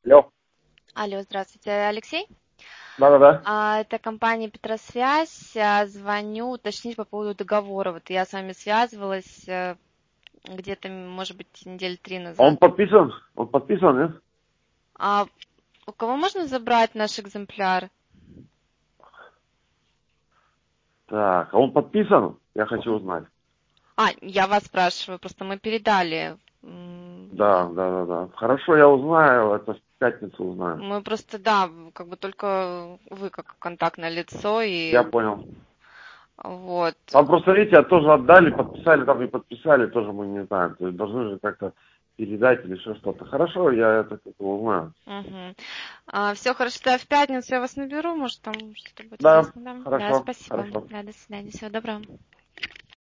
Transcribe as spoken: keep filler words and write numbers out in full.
Алло. Алло, здравствуйте, Алексей. Да-да-да. А, это компания Петросвязь. А, Звоню уточнить по поводу договора. Вот я с вами связывалась э, где-то, может быть, недели три Он назад. подписан? Он подписан, нет? А у кого можно забрать наш экземпляр? Так, а он подписан? Я хочу узнать. А, я вас спрашиваю, просто мы передали. М, Да, да, да, да. Хорошо, я узнаю, это в пятницу узнаю. Мы просто, да, как бы только вы как контактное лицо Я и понял. вот. Там просто, видите, тоже отдали, подписали, там не подписали, тоже мы не знаем. То есть должны же как-то передать или еще что-то. Хорошо, я это как-то узнаю. Угу. А, все хорошо, да, в пятницу я вас наберу, может, там что-то будет Да, известно, да? Да, хорошо, спасибо. хорошо. Да, до свидания, всего доброго.